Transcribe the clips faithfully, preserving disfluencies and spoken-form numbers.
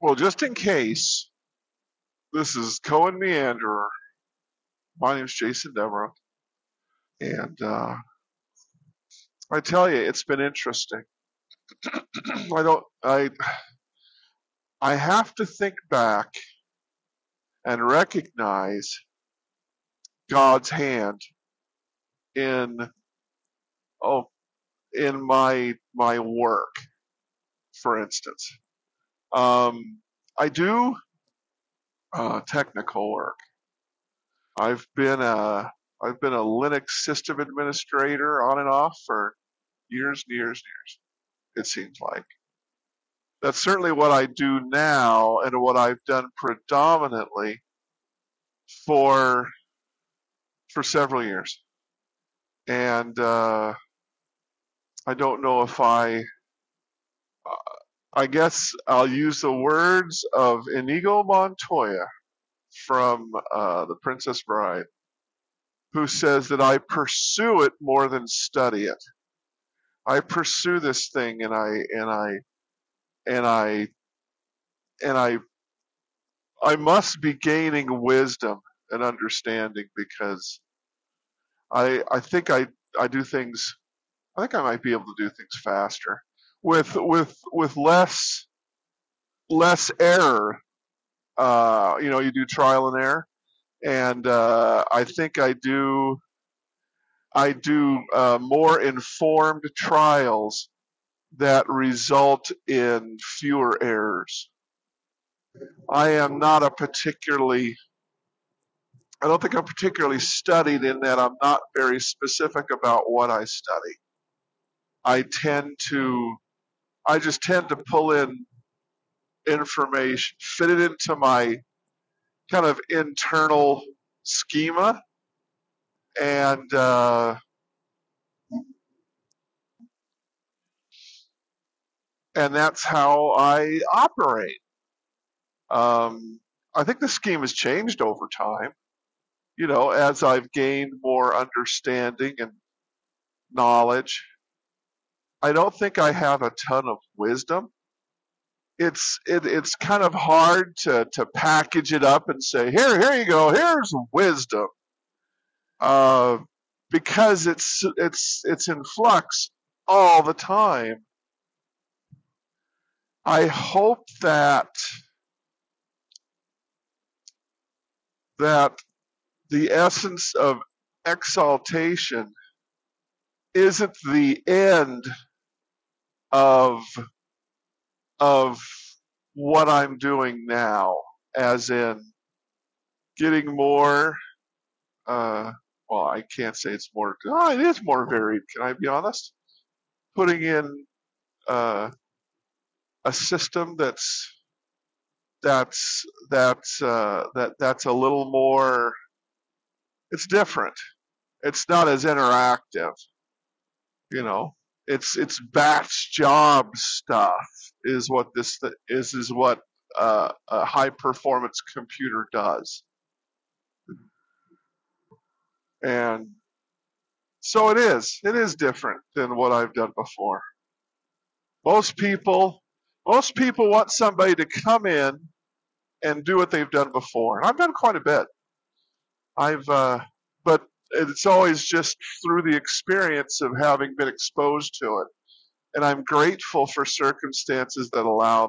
Well, just in case, this is Cohen Meanderer. My name's Jason Devereux, and uh, I tell you, it's been interesting. I don't, I, I have to think back and recognize God's hand in, oh, in my my work, for instance. Um, I do uh, technical work. I've been a I've been a Linux system administrator on and off for years and years and years. It seems like that's certainly what I do now, and what I've done predominantly for for several years. And uh, I don't know if I I guess I'll use the words of Inigo Montoya from uh, The Princess Bride, who says that I pursue it more than study it. I pursue this thing, and I and I and I and I I must be gaining wisdom and understanding, because I I think I I do things. I think I might be able to do things faster with with with less less error. Uh, you know, you do trial and error, and uh, I think I do I do uh, more informed trials that result in fewer errors. I am not a particularly I don't think I'm particularly studied, in that I'm not very specific about what I study. I tend to I just tend to pull in information, fit it into my kind of internal schema, and uh, and that's how I operate. Um, I think the scheme has changed over time. You know, as I've gained more understanding and knowledge, I don't think I have a ton of wisdom. It's it, it's kind of hard to to package it up and say, here here you go, here's wisdom, uh, because it's it's it's in flux all the time. I hope that that the essence of exaltation isn't the end of of what I'm doing now, as in getting more. Uh, well, I can't say it's more. Oh, it is more varied. Can I be honest? Putting in uh, a system that's that's that's uh, that that's a little more. It's different. It's not as interactive. You know, it's it's batch job stuff is what this th- is is what uh, a high performance computer does, and so it is. It is different than what I've done before. Most people, most people want somebody to come in and do what they've done before, and I've done quite a bit. I've, uh, but it's always just through the experience of having been exposed to it, and I'm grateful for circumstances that allowed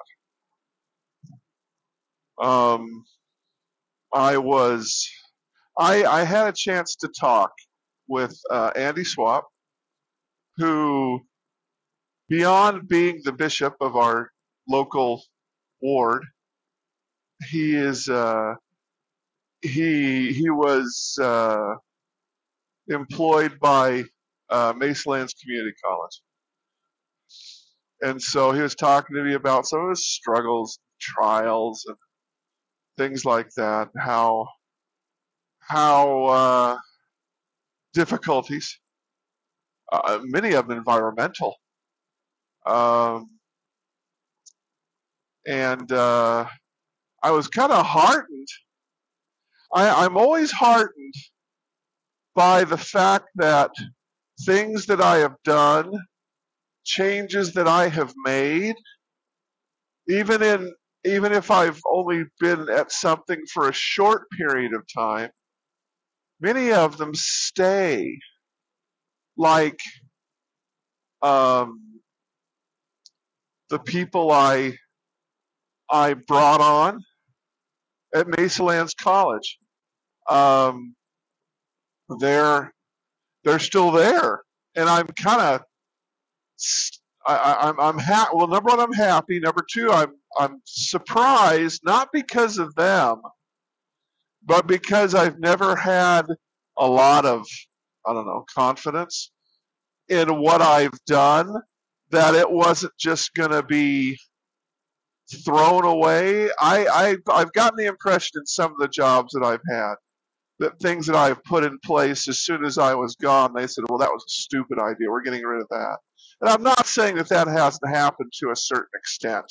that. Um, I was, I, I had a chance to talk with uh, Andy Swap, who, beyond being the bishop of our local ward, he is uh, he he was uh, employed by uh, Lands Community College, and so he was talking to me about some of his struggles, trials, and things like that. How how uh, difficulties, uh, many of them environmental, um, and uh, I was kind of heartened. I, I'm always heartened by the fact that things that I have done, changes that I have made, even in even if I've only been at something for a short period of time, many of them stay. Like um, the people I I brought on at Mesa Lands College, um, they're they're still there, and I'm kind of I, I, I'm I'm ha- well. Number one, I'm happy. Number two, I'm I'm surprised, not because of them, but because I've never had a lot of, I don't know, confidence in what I've done, that it wasn't just going to be thrown away. I, I I've gotten the impression in some of the jobs that I've had that things that I've put in place as soon as I was gone, they said, "Well, that was a stupid idea. We're getting rid of that." And I'm not saying that that hasn't happened to a certain extent,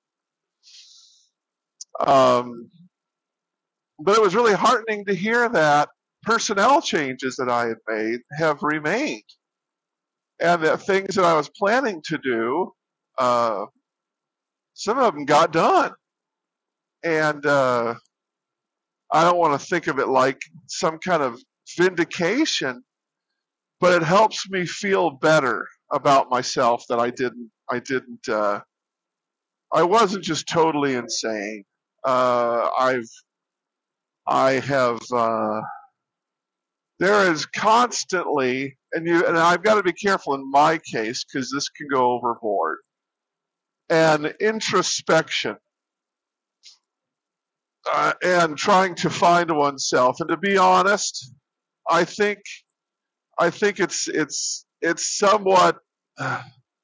um, but it was really heartening to hear that personnel changes that I had made have remained, and that things that I was planning to do, uh, some of them got done. And uh, I don't want to think of it like some kind of vindication, but it helps me feel better about myself that I didn't, I didn't, uh, I wasn't just totally insane. Uh, I've, I have, uh, there is constantly, and you, and I've got to be careful in my case because this can go overboard, and introspection, uh, and trying to find oneself. And to be honest, I think, I think it's, it's, it's somewhat, uh,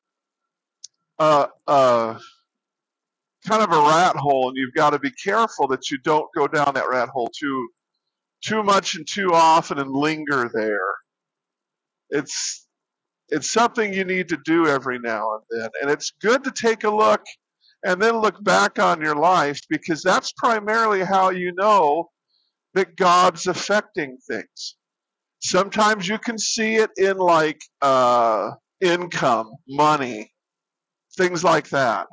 uh, kind of a rat hole, and you've got to be careful that you don't go down that rat hole too too much and too often and linger there. It's it's something you need to do every now and then, and it's good to take a look and then look back on your life, because that's primarily how you know that God's affecting things. Sometimes you can see it in like uh, income, money, things like that.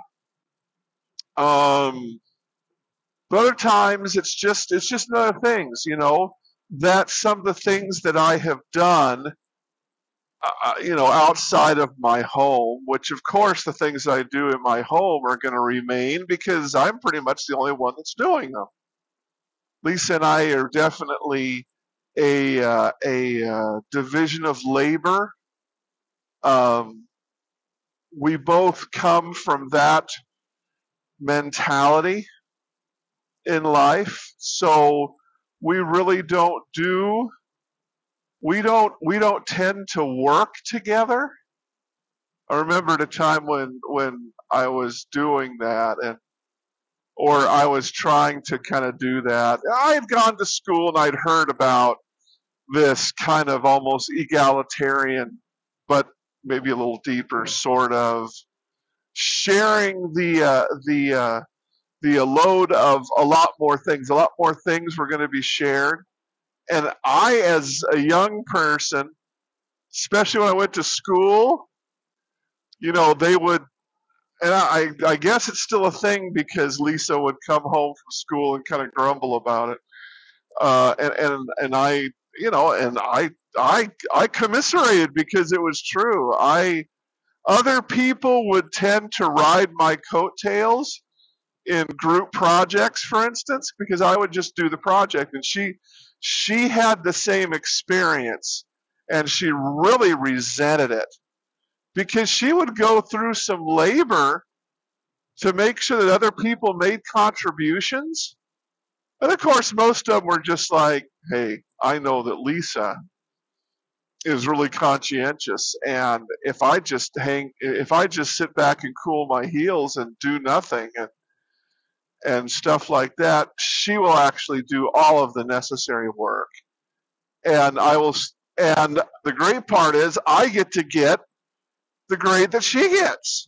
Um, But other times it's just it's just other things, you know. That some of the things that I have done, uh, you know, outside of my home, which of course the things I do in my home are going to remain because I'm pretty much the only one that's doing them. Lisa and I are definitely a uh, a uh, division of labor. Um, we both come from that mentality in life, so we really don't do we don't we don't tend to work together. I remember at a time when when I was doing that, and or I was trying to kind of do that. I had gone to school and I'd heard about this kind of almost egalitarian, but maybe a little deeper sort of sharing the uh, the uh, the load of a lot more things. A lot more things were going to be shared, and I, as a young person, especially when I went to school, you know, they would, and I, I guess it's still a thing because Lisa would come home from school and kind of grumble about it, uh, and and and I, you know, and I I I commiserated because it was true. I Other people would tend to ride my coattails in group projects, for instance, because I would just do the project, and she she had the same experience, and she really resented it because she would go through some labor to make sure that other people made contributions. And of course, most of them were just like, hey, I know that Lisa is really conscientious. And if I just hang, if I just sit back and cool my heels and do nothing and, and stuff like that, she will actually do all of the necessary work. And I will, and the great part is I get to get the grade that she gets.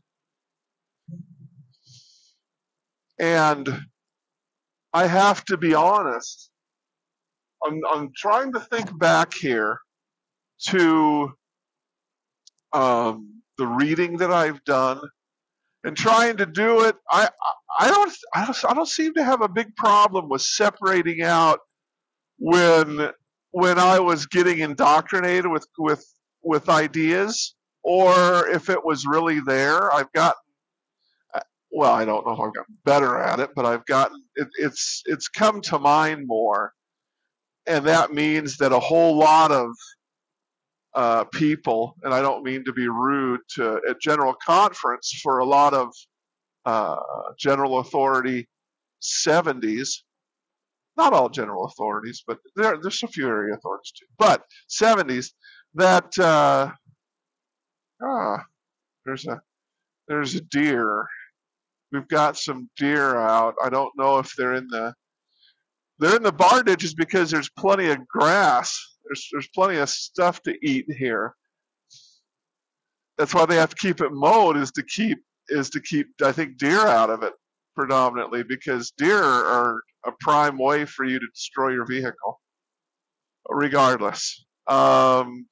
And I have to be honest. I'm, I'm trying to think back here to um, the reading that I've done and trying to do it. I I don't I don't, I don't seem to have a big problem with separating out when when I was getting indoctrinated with with with ideas, or if it was really there. I've got well, I don't know if I've gotten better at it, but I've gotten it, it's it's come to mind more, and that means that a whole lot of uh, people, and I don't mean to be rude to at General Conference for a lot of uh, general authority seventies, not all general authorities, but there, there's a few area authorities too, but seventies that uh, ah, there's a there's a deer. We've got some deer out. I don't know if they're in the they're in the bar ditches because there's plenty of grass. There's there's plenty of stuff to eat here. That's why they have to keep it mowed is to keep is to keep I think deer out of it predominantly because deer are a prime way for you to destroy your vehicle regardless. Um,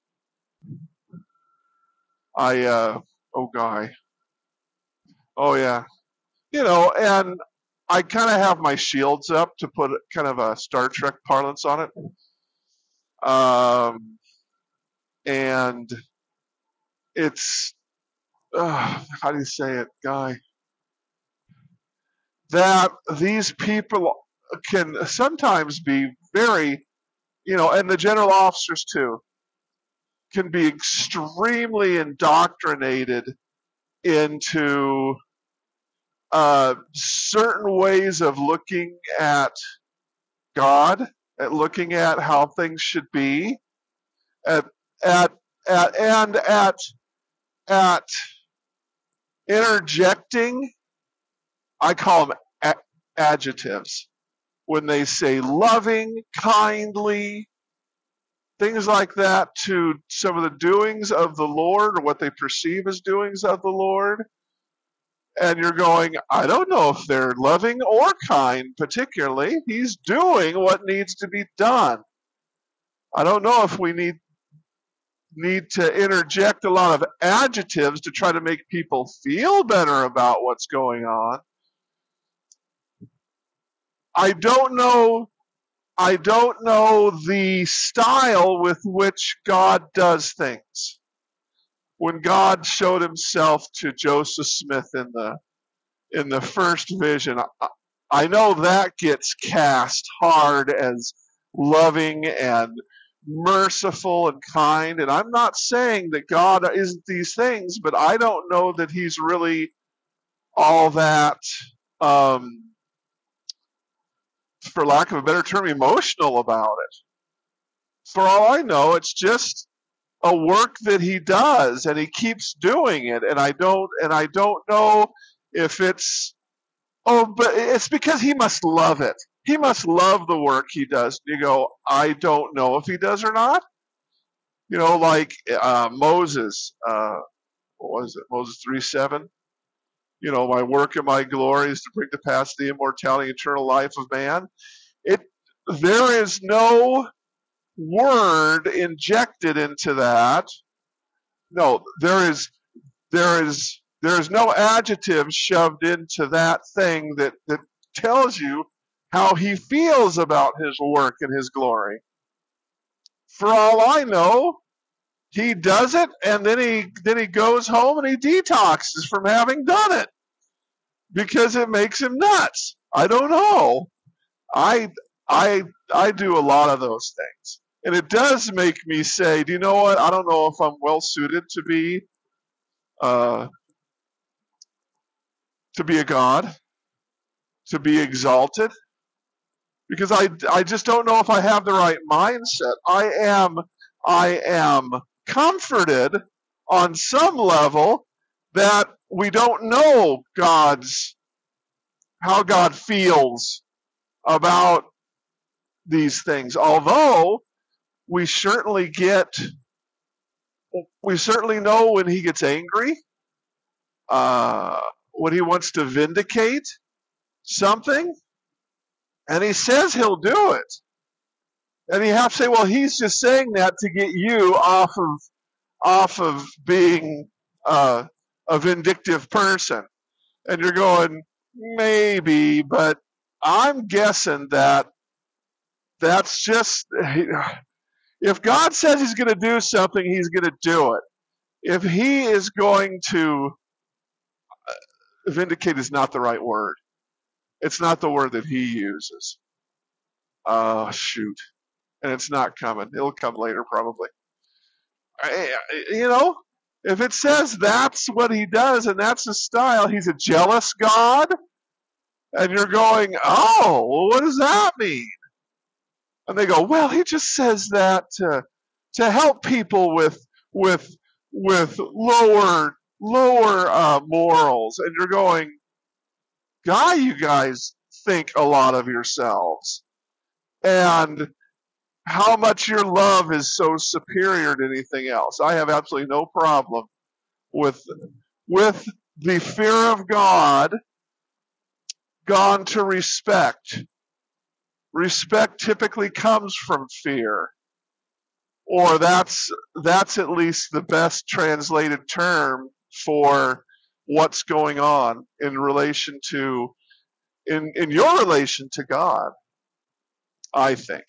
I uh, oh guy, oh yeah, you know, and I kind of have my shields up to put kind of a Star Trek parlance on it. Um, and it's uh, how do you say it, guy? That these people can sometimes be very, you know, and the general officers too, can be extremely indoctrinated into uh, certain ways of looking at God, at looking at how things should be, at at at and at at interjecting. I call them a- adjectives when they say loving, kindly, things like that to some of the doings of the Lord or what they perceive as doings of the Lord. And you're going, I don't know if they're loving or kind, particularly. He's doing what needs to be done. I don't know if we need need to interject a lot of adjectives to try to make people feel better about what's going on. I don't know I don't know the style with which God does things. When God showed himself to Joseph Smith in the in the first vision, I, I know that gets cast hard as loving and merciful and kind, and I'm not saying that God isn't these things, but I don't know that he's really all that, um, for lack of a better term, emotional about it. For all I know, it's just a work that he does and he keeps doing it, and I don't and I don't know if it's oh but it's because he must love it. He must love the work he does. You go, I don't know if he does or not. You know, like uh, Moses, uh, what was it? Moses three seven. You know, my work and my glory is to bring to pass the immortality and eternal life of man. It there is no word injected into that. No, there is there is there is no adjective shoved into that thing that, that tells you how he feels about his work and his glory. For all I know, he does it and then he then he goes home and he detoxes from having done it because it makes him nuts. I don't know. I I I do a lot of those things. And it does make me say, do you know what? I don't know if I'm well suited to be uh, to be a god, to be exalted, because I, I just don't know if I have the right mindset. I am I am comforted on some level that we don't know God's how God feels about these things. Although we certainly get we certainly know when he gets angry, uh, when he wants to vindicate something, and he says he'll do it. And you have to say, well, he's just saying that to get you off of off of being uh, a vindictive person. And you're going, maybe, but I'm guessing that that's just, if God says he's going to do something, he's going to do it. If he is going to, vindicate is not the right word. It's not the word that he uses. Oh, shoot. And it's not coming. It'll come later, probably. I, you know, if it says that's what he does and that's his style, he's a jealous God, and you're going, oh, well, what does that mean? And they go, well, he just says that to to help people with with with lower lower uh, morals, and you're going, guy, you guys think a lot of yourselves, and how much your love is so superior to anything else. I have absolutely no problem with with the fear of God gone to respect. Respect typically comes from fear, or that's that's at least the best translated term for what's going on in relation to in in your relation to God, I think.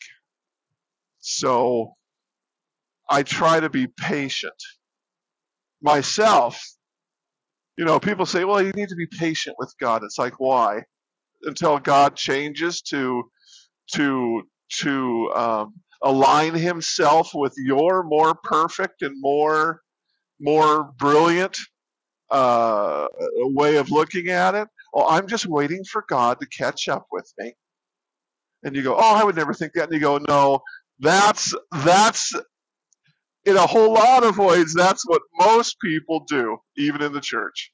So I try to be patient myself. You know, people say, well, you need to be patient with God. It's like, why? Until God changes to to to um, align himself with your more perfect and more more brilliant uh, way of looking at it. Oh, I'm just waiting for God to catch up with me. And you go, oh, I would never think that. And you go, no, that's that's in a whole lot of ways, that's what most people do, even in the church.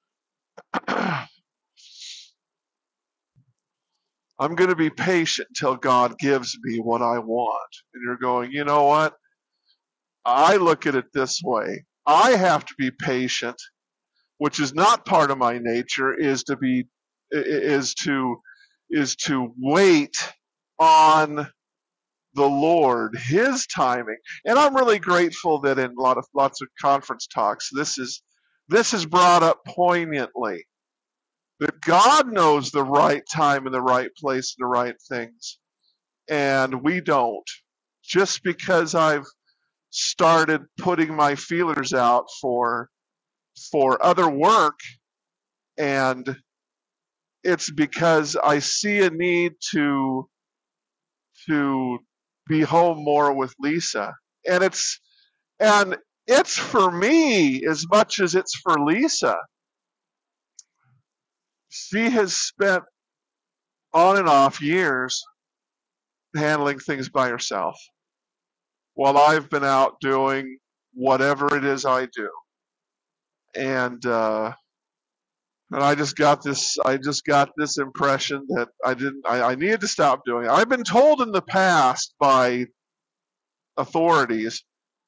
I'm going to be patient until God gives me what I want. And you're going, you know what? I look at it this way. I have to be patient, which is not part of my nature, is to be is to is to wait on the Lord, his timing. And I'm really grateful that in a lot of lots of conference talks, this is this is brought up poignantly. That God knows the right time and the right place and the right things. And we don't. Just because I've started putting my feelers out for for other work, and it's because I see a need to to be home more with Lisa. And it's and it's for me as much as it's for Lisa. She has spent on and off years handling things by herself while I've been out doing whatever it is I do. And uh and I just got this I just got this impression that I didn't I, I needed to stop doing it. I've been told in the past by authorities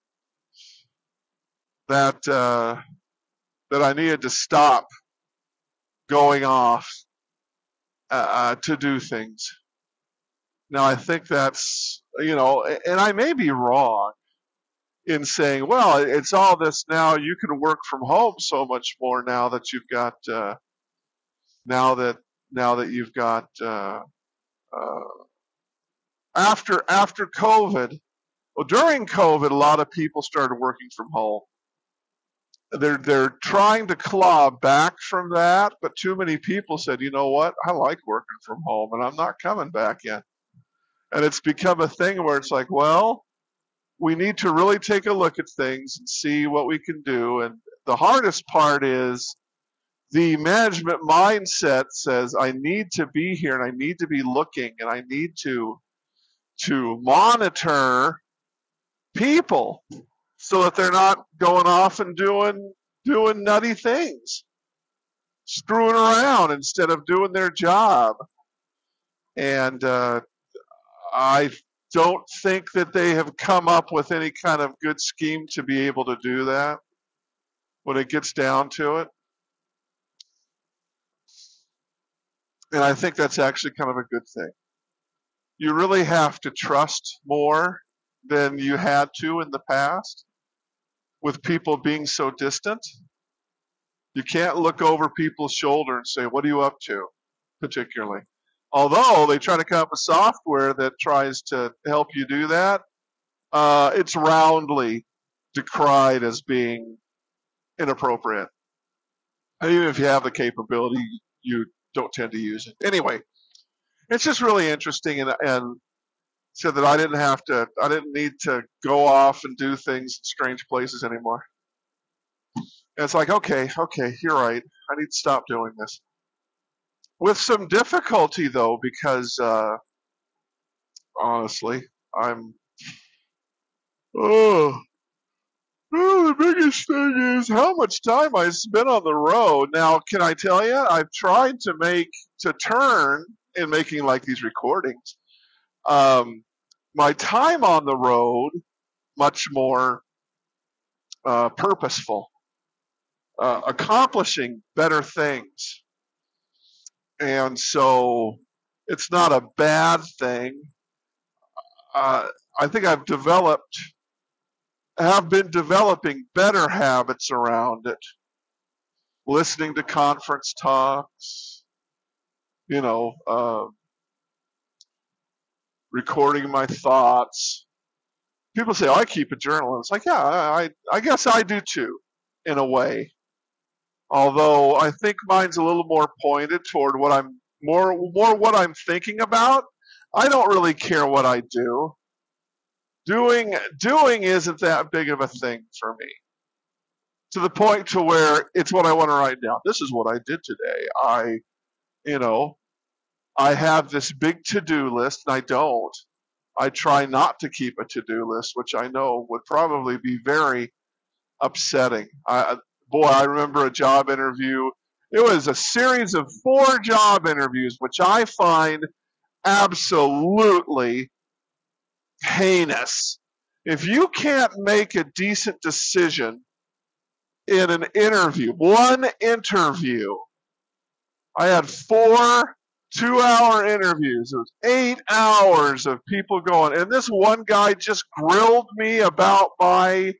that uh that I needed to stop going off uh, to do things. Now I think that's, you know, and I may be wrong in saying, well, it's all this now. You can work from home so much more now that you've got uh, now that now that you've got uh, uh, after after COVID. Well, during COVID, a lot of people started working from home. They're they're trying to claw back from that, but too many people said, you know what, I like working from home, and I'm not coming back yet. And it's become a thing where it's like, well, we need to really take a look at things and see what we can do. And the hardest part is the management mindset says, I need to be here and I need to be looking and I need to to monitor people so that they're not going off and doing doing nutty things, screwing around instead of doing their job. And uh, I don't think that they have come up with any kind of good scheme to be able to do that when it gets down to it. And I think that's actually kind of a good thing. You really have to trust more than you had to in the past with people being so distant. You can't look over people's shoulder and say, what are you up to, particularly? Although they try to come up with software that tries to help you do that, uh, it's roundly decried as being inappropriate. And even if you have the capability, you don't tend to use it. Anyway, it's just really interesting, and, and so that I didn't have to, I didn't need to go off and do things in strange places anymore. And it's like, okay, okay, you're right. I need to stop doing this. With some difficulty, though, because uh, honestly, I'm, oh, oh, the biggest thing is how much time I spent on the road. Now, can I tell you, I've tried to make, to turn in making like these recordings, um, my time on the road much more uh, purposeful, uh, accomplishing better things. And so it's not a bad thing. Uh, I think I've developed, have been developing better habits around it. Listening to conference talks, you know, uh, recording my thoughts. People say, "Oh, I keep a journal." And it's like, yeah, I, I guess I do too, in a way. Although I think mine's a little more pointed toward what I'm more more what I'm thinking about. I don't really care what I do. Doing doing isn't that big of a thing for me. To the point to where it's what I want to write down. This is what I did today. I, you know, I have this big to-do list, and I don't. I try not to keep a to-do list, which I know would probably be very upsetting. I, boy, I remember a job interview. It was a series of four job interviews, which I find absolutely heinous. If you can't make a decent decision in an interview, one interview, I had four two-hour interviews. It was eight hours of people going, and this one guy just grilled me about my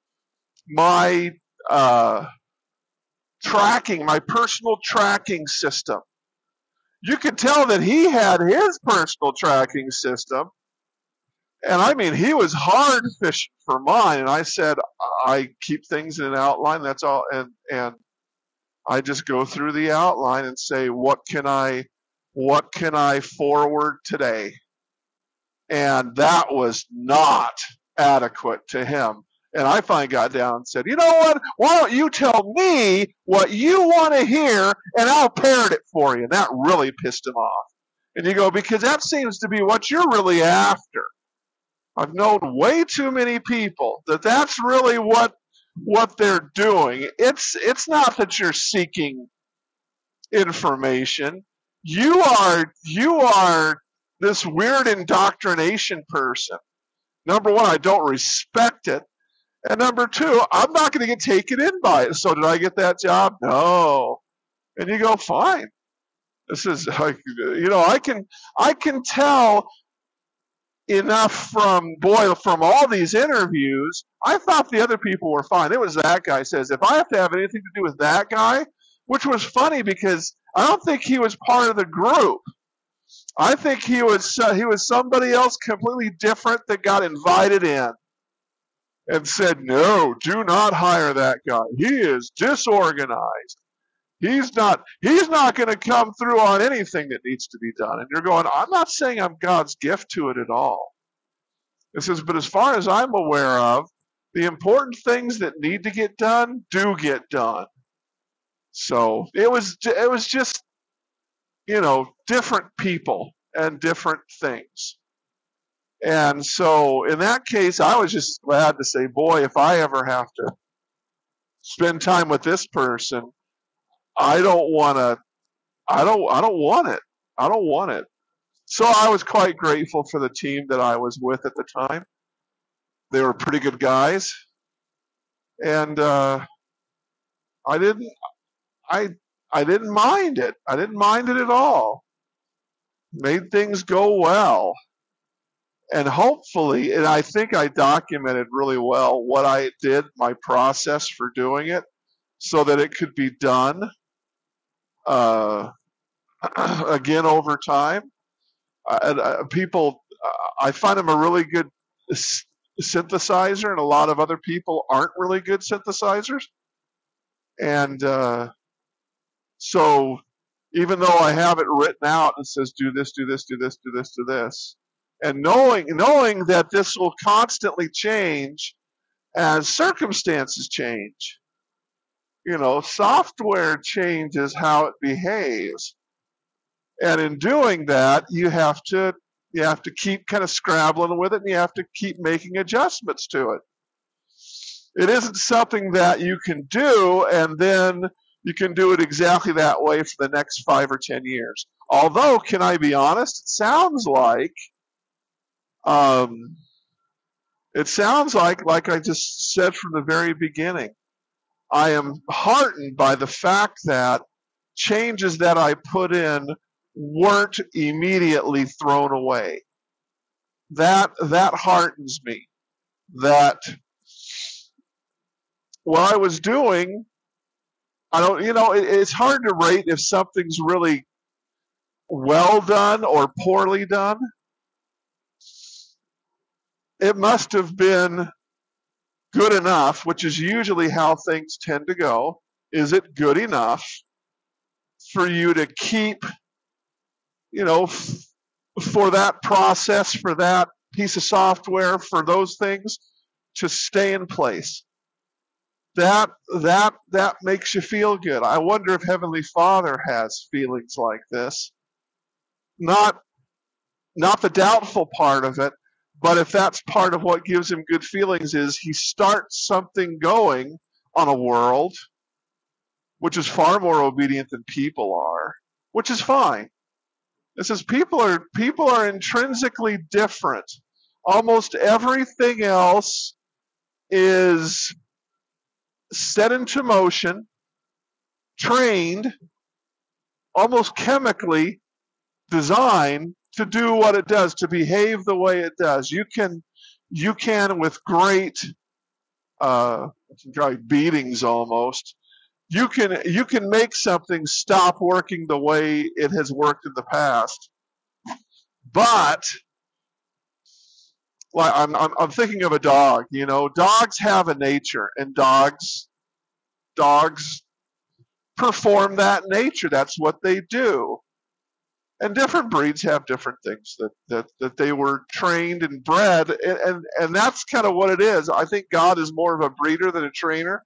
my uh, tracking, my personal tracking system. You could tell that he had his personal tracking system, and I mean, he was hard fishing for mine. And I said, I keep things in an outline. That's all, and and I just go through the outline and say, what can I, what can I forward today? And that was not adequate to him. And I finally got down and said, you know what? Why don't you tell me what you want to hear and I'll parrot it for you. And that really pissed him off. And you go, because that seems to be what you're really after. I've known way too many people that that's really what what they're doing. It's it's not that you're seeking information. You are you are this weird indoctrination person. Number one, I don't respect it. And number two, I'm not going to get taken in by it. So did I get that job? No. And you go, fine. This is like, you know, I can I can tell enough from boy from all these interviews. I thought the other people were fine. It was that guy says if I have to have anything to do with that guy, which was funny because I don't think he was part of the group. I think he was uh, he was somebody else completely different that got invited in and said, "No, do not hire that guy. He is disorganized. He's not he's not going to come through on anything that needs to be done." And you're going, "I'm not saying I'm God's gift to it at all." It says, "But as far as I'm aware of, the important things that need to get done do get done." So it was it was just, you know, different people and different things. And so in that case, I was just glad to say, boy, if I ever have to spend time with this person, I don't want to, I don't, I don't want it. I don't want it. So I was quite grateful for the team that I was with at the time. They were pretty good guys. And, uh, I didn't, I, I didn't mind it. I didn't mind it at all. Made things go well. And hopefully, and I think I documented really well what I did, my process for doing it. so that it could be done uh, again over time. Uh, and, uh, people, uh, I find I'm a really good s- synthesizer, and a lot of other people aren't really good synthesizers. And uh, so, even though I have it written out and says do this, do this, do this, do this, do this, and knowing knowing that this will constantly change as circumstances change, you know, software changes how it behaves, and in doing that, you have to you have to keep kind of scrabbling with it, and you have to keep making adjustments to it. It isn't something that you can do and then you can do it exactly that way for the next five or ten years. Although, can I be honest? It sounds like um, it sounds like like I just said from the very beginning. I am heartened by the fact that changes that I put in weren't immediately thrown away. That that heartens me. That what I was doing, I don't, you know, it, it's hard to rate if something's really well done or poorly done. It must have been good enough, which is usually how things tend to go. Is it good enough for you to keep, you know, f- for that process, for that piece of software, for those things to stay in place? That that that makes you feel good. I wonder if Heavenly Father has feelings like this. Not not the doubtful part of it, but if that's part of what gives him good feelings is he starts something going on a world which is far more obedient than people are, which is fine. It says people are people are intrinsically different. Almost everything else is set into motion, trained, almost chemically designed to do what it does, to behave the way it does. You can you can with great uh, great beatings almost. You can you can make something stop working the way it has worked in the past, but like I'm, I'm I'm thinking of a dog. You know, dogs have a nature, and dogs dogs perform that nature. That's what they do. And different breeds have different things that that, that they were trained and bred, and, and and that's kind of what it is. I think God is more of a breeder than a trainer,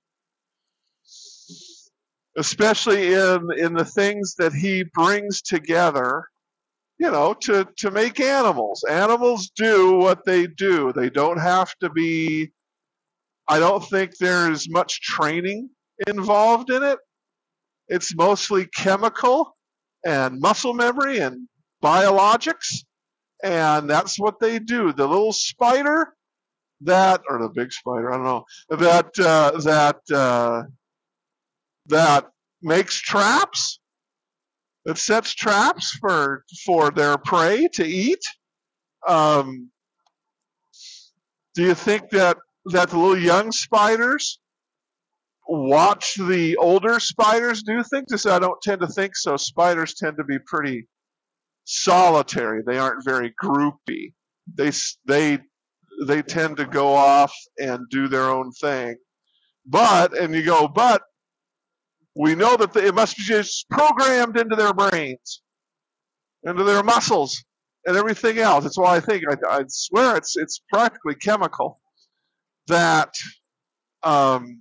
especially in in the things that He brings together. You know, to to make animals. Animals do what they do. They don't have to be. I don't think there's much training involved in it. It's mostly chemical and muscle memory and biologics, and that's what they do. The little spider that, or the big spider, I don't know, that uh, that uh, that makes traps, that sets traps for for their prey to eat. Um, do you think that that the little young spiders watch the older spiders do things? I don't tend to think so. Spiders tend to be pretty solitary. They aren't very groupy. They they they tend to go off and do their own thing. But and you go, but we know that the, it must be just programmed into their brains, into their muscles, and everything else. That's why I think I, I swear it's it's practically chemical that um,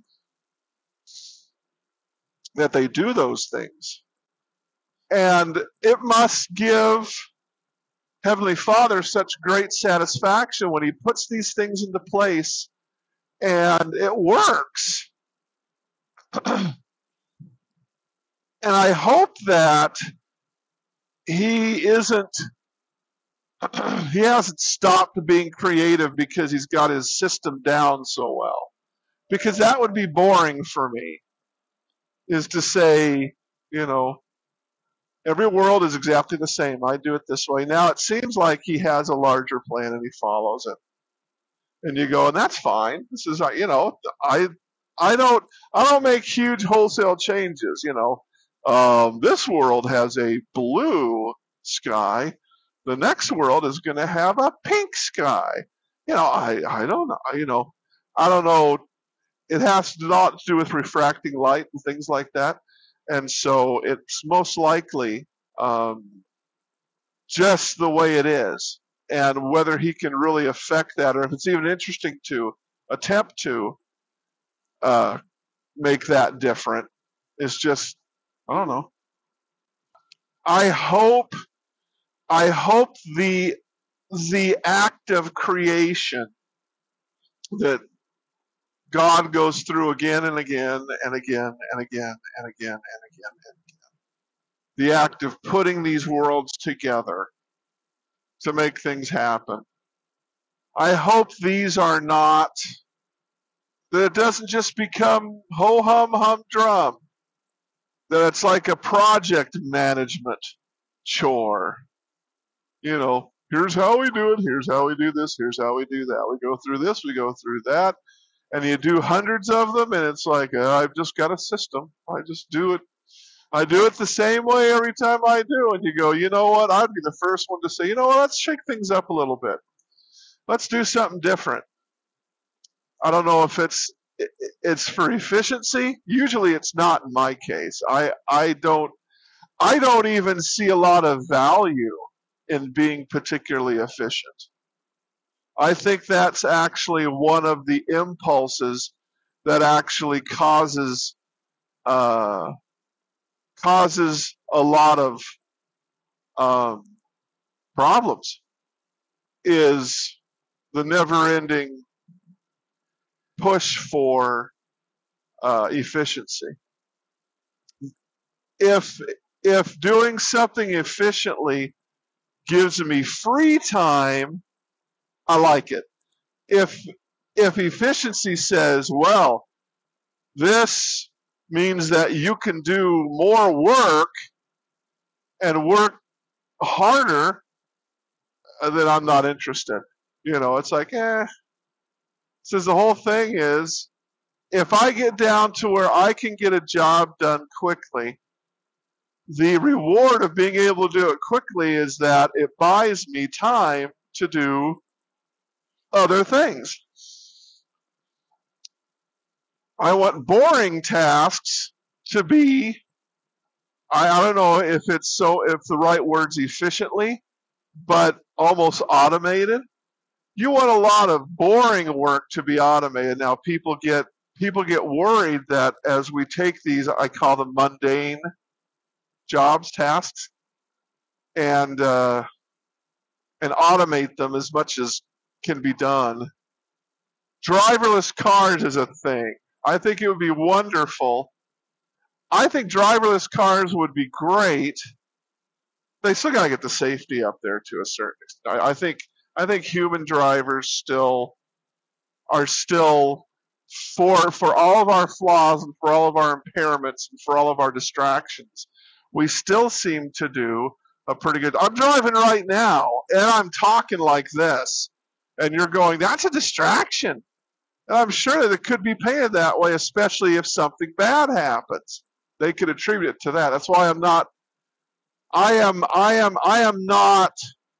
that they do those things, and it must give Heavenly Father such great satisfaction when He puts these things into place and it works. And I hope that He isn't, He hasn't stopped being creative because He's got His system down so well. Because that would be boring for me, is to say, you know, every world is exactly the same. I do it this way. Now it seems like He has a larger plan and He follows it. And you go, and that's fine. This is, you know, I I don't I don't make huge wholesale changes. You know, um, this world has a blue sky. The next world is going to have a pink sky. You know, I I don't know. You know, I don't know. It has a lot to do with refracting light and things like that, and so it's most likely um, just the way it is, and whether he can really affect that, or if it's even interesting to attempt to. Uh, make that different. It's just I don't know. I hope I hope the the act of creation that God goes through again and again and again and again and again and again. The act of putting these worlds together to make things happen. I hope these are not that it doesn't just become ho hum hum drum. That it's like a project management chore. You know, here's how we do it, here's how we do this, here's how we do that. We go through this, we go through that, and you do hundreds of them, and it's like, uh, I've just got a system. I just do it. I do it the same way every time I do. And you go, you know what? I'd be the first one to say, you know what? Let's shake things up a little bit. Let's do something different. I don't know if it's it's for efficiency. Usually, it's not in my case. I I don't I don't even see a lot of value in being particularly efficient. I think that's actually one of the impulses that actually causes uh, causes a lot of um, problems. Is the never-ending push for uh, efficiency. If if doing something efficiently gives me free time, I like it. If if efficiency says, well, this means that you can do more work and work harder, uh, then I'm not interested. You know, it's like, eh. Says the whole thing is, if I get down to where I can get a job done quickly, the reward of being able to do it quickly is that it buys me time to do other things. I want boring tasks to be, I, I don't know if it's so, if the right word's efficiently, but almost automated. You want a lot of boring work to be automated. Now people get people get worried that as we take these, I call them mundane jobs, tasks, and uh, and automate them as much as can be done. Driverless cars is a thing. I think it would be wonderful. I think driverless cars would be great. They still got to get the safety up there to a certain extent. I, I think I think human drivers still are still for for all of our flaws and for all of our impairments and for all of our distractions, we still seem to do a pretty good. I'm driving right now and I'm talking like this, and you're going, "That's a distraction." And I'm sure that it could be painted that way, especially if something bad happens. They could attribute it to that. That's why I'm not. I am. I am. I am not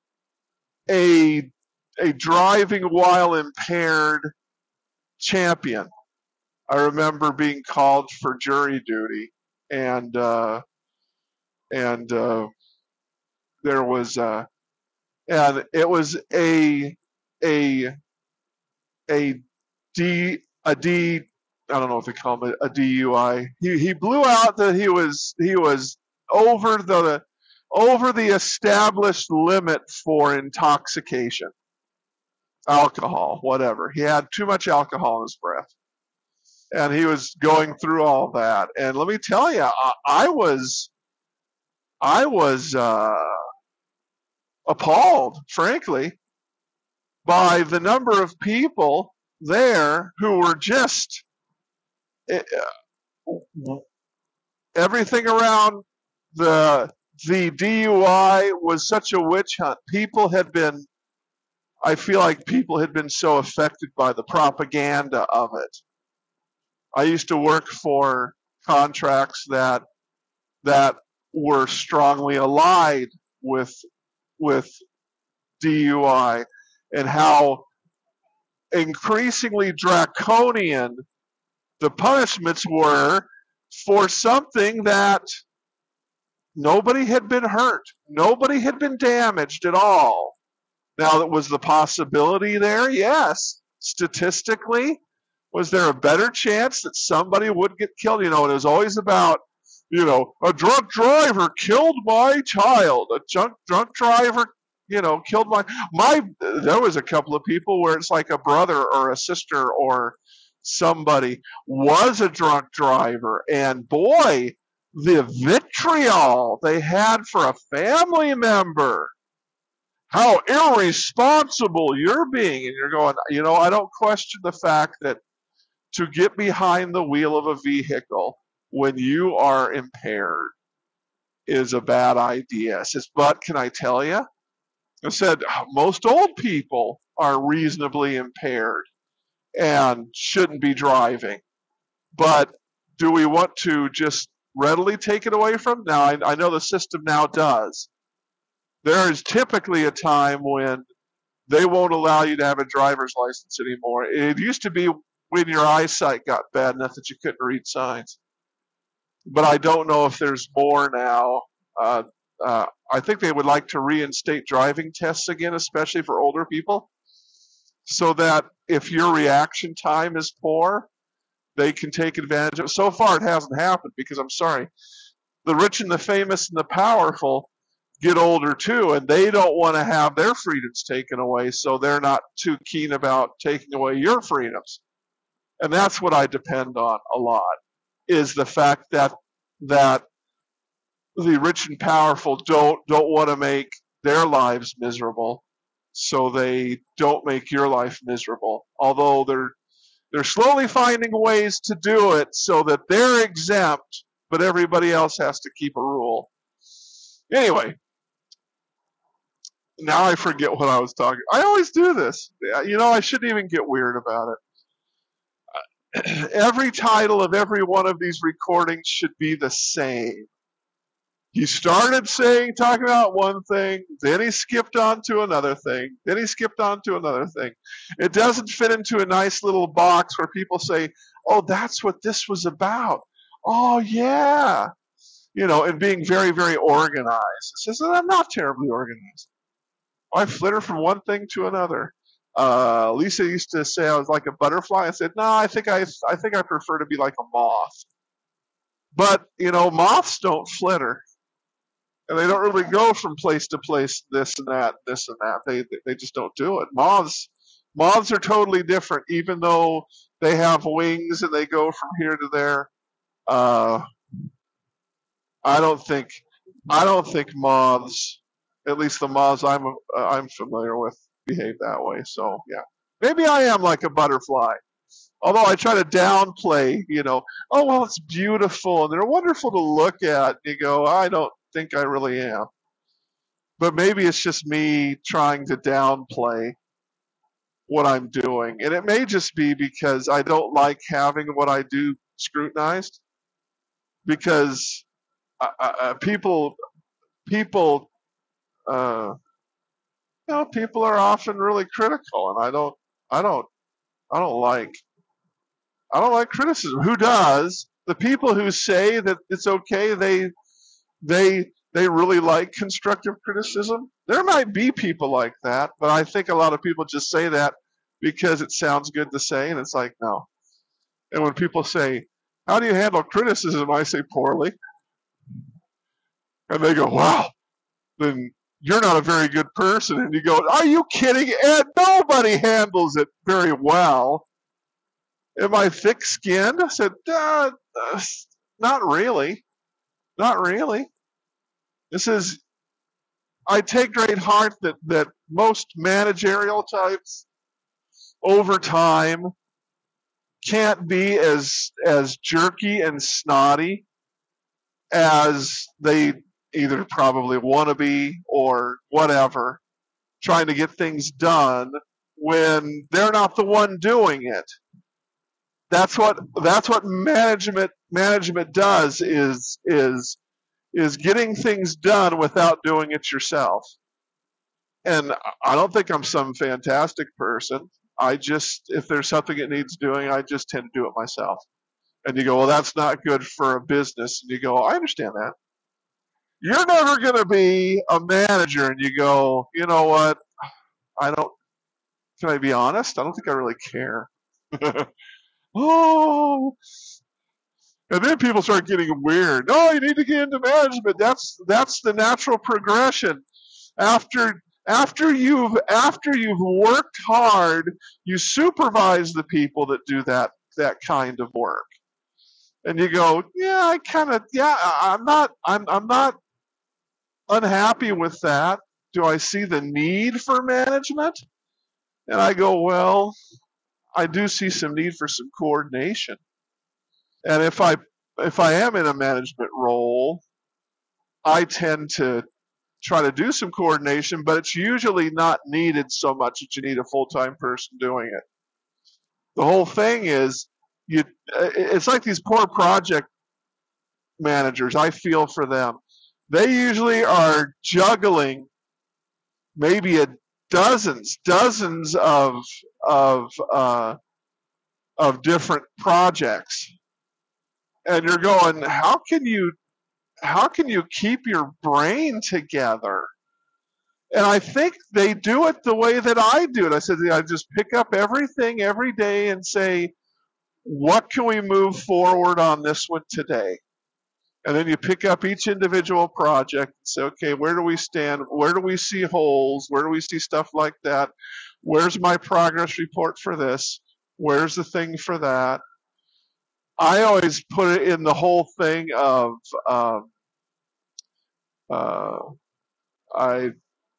a a driving while impaired champion. I remember being called for jury duty, and uh, and uh, there was uh, and it was a a a D a D I don't know what they call it, a D U I. He he blew out that he was he was over the over the established limit for intoxication, alcohol, whatever. He had too much alcohol in his breath, and he was going through all that. And let me tell you, I, I was I was uh, appalled, frankly, by the number of people there who were just uh, everything around the the D U I was such a witch hunt. People had been, I feel like people had been so affected by the propaganda of it. I used to work for contracts that that were strongly allied with with D U I, and how increasingly draconian the punishments were for something that nobody had been hurt, nobody had been damaged at all. Now, that was the possibility there? Yes. Statistically, was there a better chance that somebody would get killed? You know, and it was always about, you know, a drunk driver killed my child. A drunk drunk driver, you know, killed my my. There was a couple of people where it's like a brother or a sister or somebody was a drunk driver, and boy, the vitriol they had for a family member, how irresponsible you're being. And you're going, you know, I don't question the fact that to get behind the wheel of a vehicle when you are impaired is a bad idea. I says, but can I tell you? I said, most old people are reasonably impaired and shouldn't be driving. But do we want to just readily take it away from them? Now, I, I know the system now does. There is typically a time when they won't allow you to have a driver's license anymore. It used to be when your eyesight got bad enough that you couldn't read signs. But I don't know if there's more now. Uh, uh, I think they would like to reinstate driving tests again, especially for older people, so that if your reaction time is poor, they can take advantage of it. So far, it hasn't happened because I'm sorry, the rich and the famous and the powerful get older too, and they don't want to have their freedoms taken away, so they're not too keen about taking away your freedoms. And that's what I depend on a lot, is the fact that that the rich and powerful don't don't want to make their lives miserable, so they don't make your life miserable. Although they're they're slowly finding ways to do it so that they're exempt, but everybody else has to keep a rule. Anyway, now I forget what I was talking. I always do this. You know, I shouldn't even get weird about it. Every title of every one of these recordings should be the same. He started saying, talking about one thing, then he skipped on to another thing, then he skipped on to another thing. It doesn't fit into a nice little box where people say, oh, that's what this was about. Oh, yeah. You know, and being very, very organized. It says, I'm not terribly organized. I flitter from one thing to another. Uh, Lisa used to say I was like a butterfly. I said, no, I think I, I think I prefer to be like a moth. But, you know, moths don't flitter. And they don't really go from place to place, this and that, this and that. They they just don't do it. Moths moths are totally different, even though they have wings and they go from here to there. Uh, I don't think I don't think moths, at least the moths I'm uh, I'm familiar with, behave that way. So yeah, maybe I am like a butterfly. Although I try to downplay, you know, oh well, it's beautiful and they're wonderful to look at. You go, I don't think I really am. But maybe it's just me trying to downplay what I'm doing. And it may just be because I don't like having what I do scrutinized, because uh, uh, people, people, uh, you know, people are often really critical, and I don't, I don't, I don't like, I don't like criticism. Who does? The people who say that it's okay, they they they really like constructive criticism. There might be people like that, but I think a lot of people just say that because it sounds good to say, and it's like, no. And when people say, how do you handle criticism? I say, poorly. And they go, wow, then you're not a very good person. And you go, are you kidding? And nobody handles it very well. Am I thick skinned? I said, uh, uh, not really. Not really. This is I take great heart that, that most managerial types over time can't be as as jerky and snotty as they either probably want to be or whatever, trying to get things done when they're not the one doing it. That's what that's what management management does is is is getting things done without doing it yourself. And I don't think I'm some fantastic person. I just, if there's something that needs doing, I just tend to do it myself. And you go, well, that's not good for a business. And you go, I understand that. You're never going to be a manager. And you go, you know what? I don't, can I be honest? I don't think I really care. Oh, and then people start getting weird. No, you need to get into management. That's that's the natural progression. After after you've after you've worked hard, you supervise the people that do that that kind of work. And you go, yeah, I kind of, yeah, I- I'm not, I'm, I'm not unhappy with that. Do I see the need for management? And I go, well, I do see some need for some coordination. And if I, if I am in a management role, I tend to try to do some coordination, but it's usually not needed so much that you need a full-time person doing it. The whole thing is, you, it's like these poor project managers. I feel for them. They usually are juggling maybe a dozens, dozens of of uh, of different projects, and you're going, how can you how can you keep your brain together? And I think they do it the way that I do it. I said, I just pick up everything every day and say, what can we move forward on this one today? And then you pick up each individual project and say, okay, where do we stand? Where do we see holes? Where do we see stuff like that? Where's my progress report for this? Where's the thing for that? I always put it in the whole thing of um, uh, I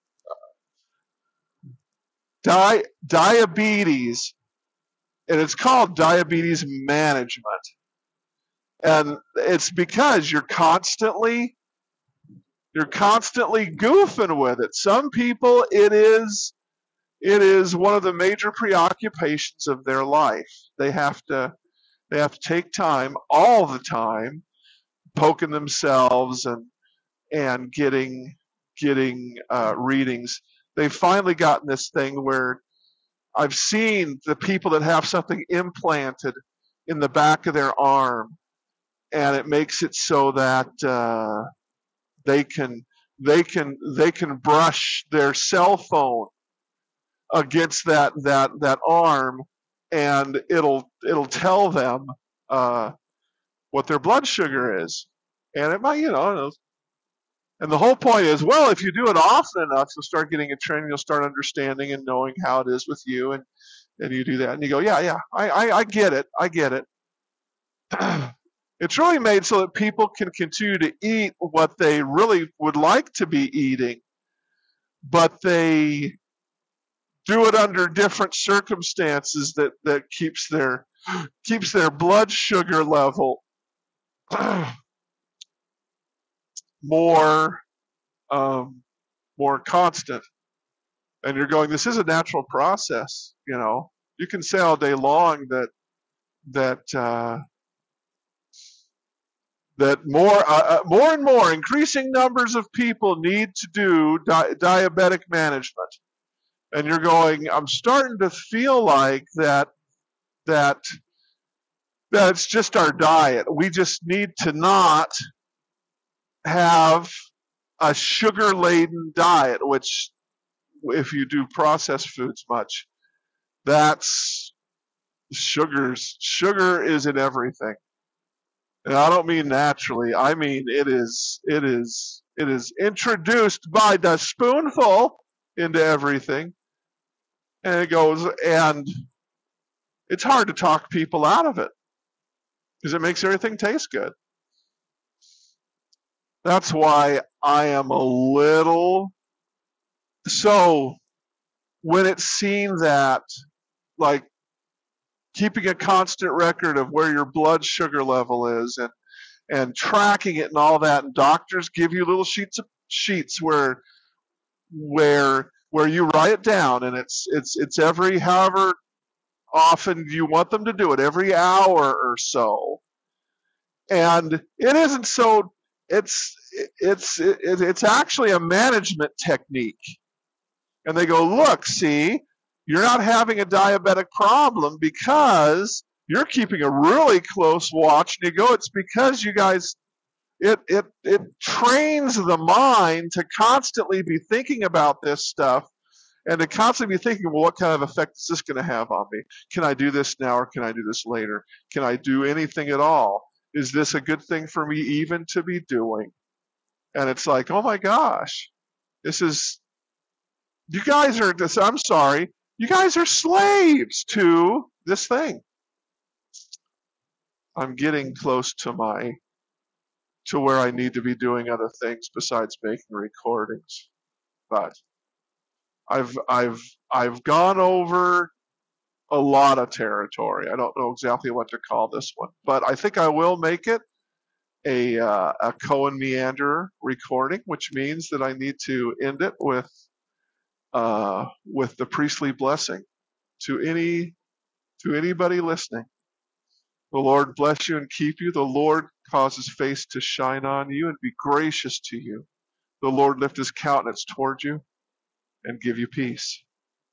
di- diabetes, and it's called diabetes management, and it's because you're constantly you're constantly goofing with it. Some people, it is it is one of the major preoccupations of their life. They have to they have to take time all the time poking themselves and and getting getting uh, readings. They've finally gotten this thing where I've seen the people that have something implanted in the back of their arm, and it makes it so that uh, they can they can they can brush their cell phone against that that that arm, and it'll it'll tell them uh, what their blood sugar is, and it might, you know. And the whole point is, well, if you do it often enough, you'll start getting a trend. You'll start understanding and knowing how it is with you, and and you do that, and you go, yeah, yeah, I I, I get it, I get it. It's really made so that people can continue to eat what they really would like to be eating, but they do it under different circumstances that that keeps their keeps their blood sugar level more um, more constant. And you're going, this is a natural process. You know, you can say all day long that that uh, that more uh, uh, more and more increasing numbers of people need to do di- diabetic management. And you're going, I'm starting to feel like that that that it's just our diet. We just need to not have a sugar laden diet, which if you do processed foods much, that's sugars. Sugar is in everything. And I don't mean naturally. I mean it is it is it is introduced by the spoonful into everything. And it goes, and it's hard to talk people out of it because it makes everything taste good. That's why I am a little so when it's seen that, like, keeping a constant record of where your blood sugar level is, and and tracking it and all that, and doctors give you little sheets of sheets where where where you write it down, and it's it's it's every however often do you want them to do it? Every hour or so. And it isn't so, it's, it's, it's, it's actually a management technique. And they go, look, see, you're not having a diabetic problem because you're keeping a really close watch. And you go, it's because you guys, it, it, it trains the mind to constantly be thinking about this stuff and to constantly be thinking, well, what kind of effect is this going to have on me? Can I do this now or can I do this later? Can I do anything at all? Is this a good thing for me even to be doing? And it's like, oh my gosh, this is, you guys are, this, I'm sorry, you guys are slaves to this thing. I'm getting close to my, to where I need to be doing other things besides making recordings. But I've, I've, I've gone over a lot of territory. I don't know exactly what to call this one, but I think I will make it a uh, a Cohen Meander recording, which means that I need to end it with uh, with the priestly blessing to any to anybody listening. The Lord bless you and keep you. The Lord cause his face to shine on you and be gracious to you. The Lord lift his countenance toward you and give you peace.